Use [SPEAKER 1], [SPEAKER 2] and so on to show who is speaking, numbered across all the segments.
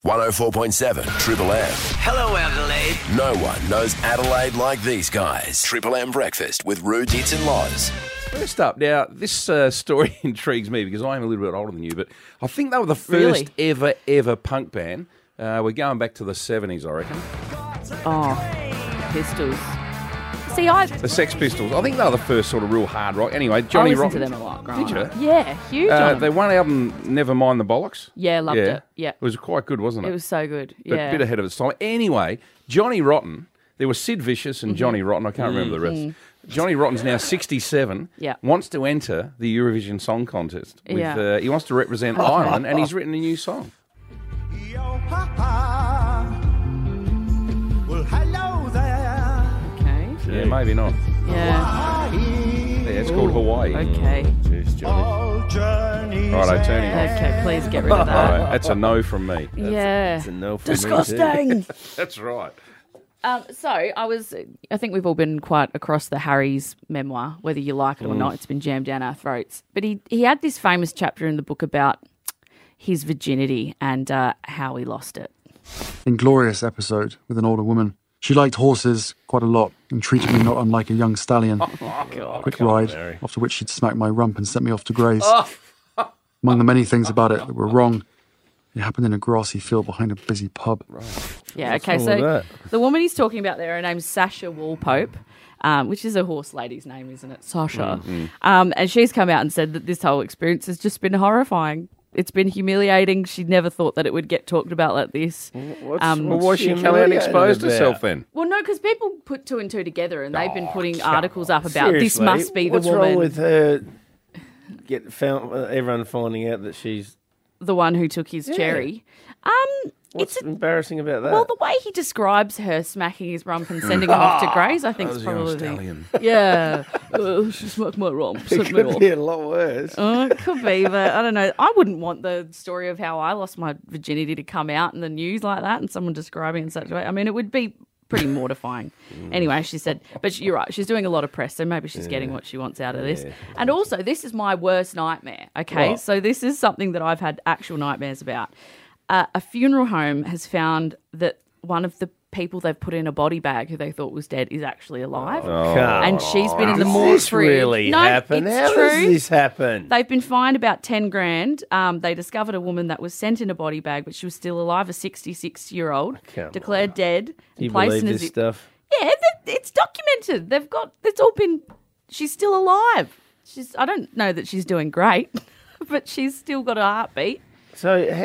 [SPEAKER 1] 104.7 Triple M.
[SPEAKER 2] Hello, Adelaide.
[SPEAKER 1] No one knows Adelaide like these guys. Triple M Breakfast with Roo, Dits and Loz.
[SPEAKER 3] First up, now, this story intrigues me because I am a little bit older than you, but I think they were the first ever punk band. We're going back to the 70s, I reckon.
[SPEAKER 4] Oh, Pistols. See,
[SPEAKER 3] The Sex Pistols. I think they were the first sort of real hard rock. Anyway, Johnny
[SPEAKER 4] I listened
[SPEAKER 3] Rotten.
[SPEAKER 4] to them a lot growing
[SPEAKER 3] Did you?
[SPEAKER 4] up. Yeah, huge on them.
[SPEAKER 3] They one album, Never Mind the Bollocks.
[SPEAKER 4] Yeah, loved it. Yeah.
[SPEAKER 3] It was quite good, wasn't it?
[SPEAKER 4] It was so good.
[SPEAKER 3] But
[SPEAKER 4] Yeah.
[SPEAKER 3] a bit ahead of its time. Anyway, Johnny Rotten, there was Sid Vicious and Johnny Rotten. I can't remember the rest. Johnny Rotten's now 67,
[SPEAKER 4] Yeah.
[SPEAKER 3] wants to enter the Eurovision Song Contest.
[SPEAKER 4] Yeah.
[SPEAKER 3] He wants to represent Ireland, and he's written a new song.
[SPEAKER 5] Yo, Papa. Well, hello there.
[SPEAKER 4] Okay.
[SPEAKER 3] Yeah, maybe not.
[SPEAKER 4] Yeah.
[SPEAKER 3] Yeah, it's called Hawaii.
[SPEAKER 4] Okay.
[SPEAKER 3] Jeez, Johnny.
[SPEAKER 5] All journeys
[SPEAKER 3] Righto, turn him off.
[SPEAKER 4] Okay, please get rid of
[SPEAKER 3] All
[SPEAKER 4] that.
[SPEAKER 3] right, that's a no from me.
[SPEAKER 4] Yeah.
[SPEAKER 6] It's a no for me too.
[SPEAKER 4] Disgusting.
[SPEAKER 3] That's right.
[SPEAKER 4] So I think we've all been quite across the Harry's memoir, whether you like it or not. It's been jammed down our throats. But he had this famous chapter in the book about his virginity and how he lost it.
[SPEAKER 7] Inglorious episode with an older woman. She liked horses quite a lot and treated me not unlike a young stallion. Quick ride, after which she'd smack my rump and sent me off to graze. Among the many things about it that were wrong, it happened in a grassy field behind a busy pub.
[SPEAKER 4] Yeah, okay,
[SPEAKER 6] wrong with
[SPEAKER 4] so
[SPEAKER 6] that?
[SPEAKER 4] the woman he's talking about there, her name's Sasha Walpope, which is a horse lady's name, isn't it? Sasha. And she's come out and said that this whole experience has just been horrifying. It's been humiliating. She never thought that it would get talked about like this.
[SPEAKER 3] Well, why she come out and exposed herself then?
[SPEAKER 4] Well, no, because people put two and two together and they've been putting articles up about this
[SPEAKER 6] Seriously,
[SPEAKER 4] must be the
[SPEAKER 6] what's
[SPEAKER 4] woman,
[SPEAKER 6] wrong with her? Everyone finding out that she's.
[SPEAKER 4] the one who took his cherry.
[SPEAKER 6] What's embarrassing about that?
[SPEAKER 4] Well, the way he describes her smacking his rump and sending him off to graze, I think is probably
[SPEAKER 3] Stallion.
[SPEAKER 4] yeah. She smacked my rump.
[SPEAKER 6] it
[SPEAKER 4] sent me
[SPEAKER 6] could
[SPEAKER 4] off.
[SPEAKER 6] be a lot worse.
[SPEAKER 4] It could be, but I don't know. I wouldn't want the story of how I lost my virginity to come out in the news like that and someone describing it in such a way. I mean, it would be pretty mortifying. Anyway, she said, but you're right, she's doing a lot of press, so maybe she's getting what she wants out of this. And also, this is my worst nightmare, okay?
[SPEAKER 6] What?
[SPEAKER 4] So this is something that I've had actual nightmares about. A funeral home has found that one of the people they've put in a body bag who they thought was dead is actually alive. And she's been in the morgue
[SPEAKER 6] Does this
[SPEAKER 4] for
[SPEAKER 6] really happen?
[SPEAKER 4] It's
[SPEAKER 6] How
[SPEAKER 4] true.
[SPEAKER 6] does this happen?
[SPEAKER 4] They've been fined about 10 grand. They discovered a woman that was sent in a body bag, but she was still alive, a 66-year-old, declared dead.
[SPEAKER 6] Do you
[SPEAKER 4] and placed
[SPEAKER 6] believe
[SPEAKER 4] in a
[SPEAKER 6] this stuff?
[SPEAKER 4] Yeah, it's documented. It's all been, she's still alive. I don't know that she's doing great, but she's still got a heartbeat.
[SPEAKER 6] So,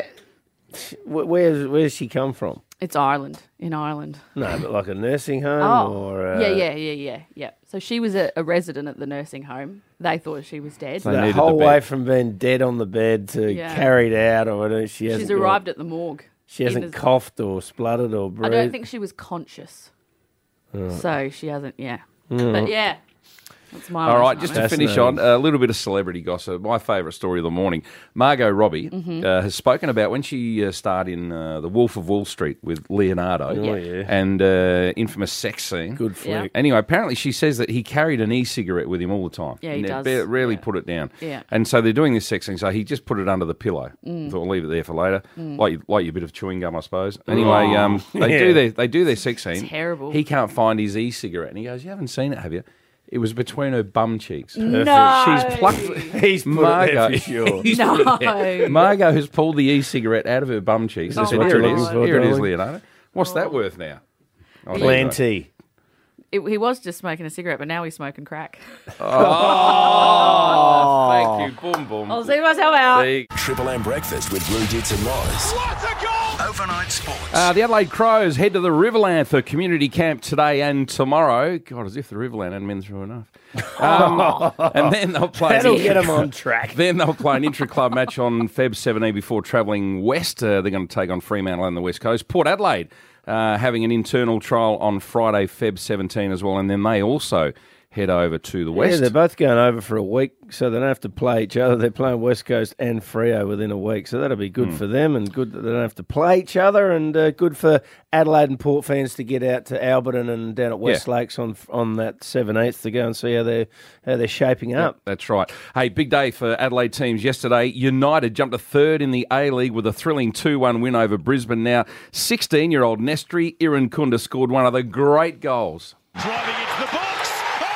[SPEAKER 6] where's she come from?
[SPEAKER 4] It's Ireland, in Ireland.
[SPEAKER 6] No, but like a nursing home or...
[SPEAKER 4] Yeah. So she was a resident at the nursing home. They thought she was dead.
[SPEAKER 3] They
[SPEAKER 6] The
[SPEAKER 3] needed
[SPEAKER 6] whole
[SPEAKER 3] the bed.
[SPEAKER 6] way from being dead on the bed to carried out or whatever.
[SPEAKER 4] She's arrived at the morgue.
[SPEAKER 6] She hasn't coughed or spluttered or breathed.
[SPEAKER 4] I don't think she was conscious. So she hasn't, But yeah, that's my
[SPEAKER 3] All
[SPEAKER 4] worst
[SPEAKER 3] right, just to
[SPEAKER 4] nightmare.
[SPEAKER 3] finish on, a little bit of celebrity gossip. My favourite story of the morning. Margot Robbie has spoken about when she starred in The Wolf of Wall Street with Leonardo and infamous sex scene.
[SPEAKER 6] Good flick.
[SPEAKER 4] Yeah.
[SPEAKER 3] Anyway, apparently she says that he carried an e-cigarette with him all the time.
[SPEAKER 4] Yeah, he does.
[SPEAKER 3] Rarely
[SPEAKER 4] Yeah.
[SPEAKER 3] put it down.
[SPEAKER 4] Yeah.
[SPEAKER 3] And so they're doing this sex scene, so he just put it under the pillow. Thought, we'll leave it there for later. Like your bit of chewing gum, I suppose. Anyway, they do their sex scene.
[SPEAKER 4] Terrible.
[SPEAKER 3] He can't find his e-cigarette. And he goes, you haven't seen it, have you? It was between her bum cheeks.
[SPEAKER 4] No.
[SPEAKER 3] She's plucked.
[SPEAKER 6] He's put it there for sure.
[SPEAKER 3] He's put it there.
[SPEAKER 4] No.
[SPEAKER 3] Margot has pulled the e-cigarette out of her bum cheeks. I
[SPEAKER 4] Oh
[SPEAKER 3] said,
[SPEAKER 4] my
[SPEAKER 3] here it
[SPEAKER 4] God.
[SPEAKER 3] is. Here it is,
[SPEAKER 6] darling.
[SPEAKER 3] Leonardo. What's that worth now? Oh, there you go.
[SPEAKER 6] Plenty.
[SPEAKER 4] He was just smoking a cigarette, but now he's smoking crack.
[SPEAKER 3] Oh, thank you. Boom, boom.
[SPEAKER 4] I'll see myself out.
[SPEAKER 3] See.
[SPEAKER 1] Triple M Breakfast with Roo, Dits and Loz. Overnight sports.
[SPEAKER 3] The Adelaide Crows head to the Riverland for community camp today and tomorrow. God, as if the Riverland hadn't been through enough. And then they'll play.
[SPEAKER 6] That'll get them on track.
[SPEAKER 3] Then they'll play an intra-club match on Feb 17 before travelling west. They're going to take on Fremantle on the West Coast. Port Adelaide having an internal trial on Friday, Feb 17 as well. And then they also head over to the West.
[SPEAKER 6] Yeah, they're both going over for a week, so they don't have to play each other. They're playing West Coast and Freo within a week, so that'll be good for them and good that they don't have to play each other, and good for Adelaide and Port fans to get out to Alberton and down at West Lakes on that 17th to go and see how they're shaping up.
[SPEAKER 3] That's right. Hey, big day for Adelaide teams yesterday. United jumped to third in the A-League with a thrilling 2-1 win over Brisbane. Now, 16-year-old Nestri Irankunda scored one of the great goals.
[SPEAKER 5] Driving into the box.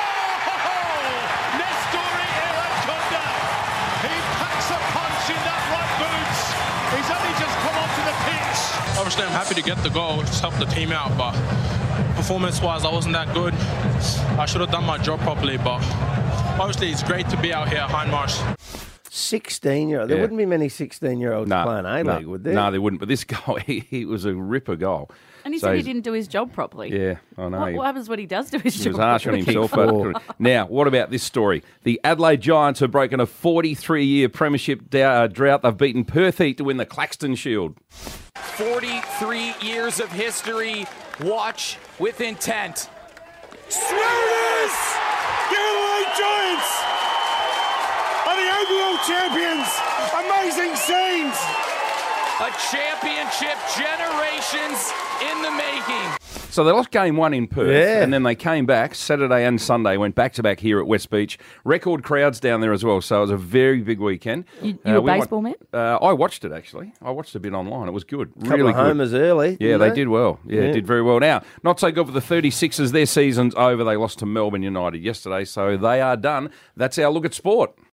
[SPEAKER 5] Nestori Irankunda. He packs a punch in that right boot. He's only just come onto the pitch.
[SPEAKER 2] Obviously, I'm happy to get the goal, just help the team out, but performance-wise, I wasn't that good. I should have done my job properly, but obviously it's great to be out here at Hindmarsh.
[SPEAKER 6] 16-year-old. There wouldn't be many 16-year-olds playing A-League, would there?
[SPEAKER 3] No, there wouldn't. But this goal, he was a ripper goal.
[SPEAKER 4] And he said he didn't do his job properly.
[SPEAKER 3] Yeah, I know.
[SPEAKER 4] What happens when he does do his job?
[SPEAKER 3] He was harsh on himself. Now, what about this story? The Adelaide Giants have broken a 43-year premiership drought. They've beaten Perth Heat to win the Claxton Shield.
[SPEAKER 8] 43 years of history. Watch with intent.
[SPEAKER 5] Swingers! The Adelaide Giants are the overall champions. Amazing scenes.
[SPEAKER 8] A championship generations in the making.
[SPEAKER 3] So they lost game one in Perth, and then they came back Saturday and Sunday, went back-to-back here at West Beach. Record crowds down there as well, so it was a very big weekend.
[SPEAKER 4] You a baseball man?
[SPEAKER 3] I watched it, actually. I watched a bit online. It was good.
[SPEAKER 6] Couple of homers early.
[SPEAKER 3] Yeah, they did well. Yeah, did very well. Now, not so good for the 36ers. Their season's over. They lost to Melbourne United yesterday, so they are done. That's our look at sport.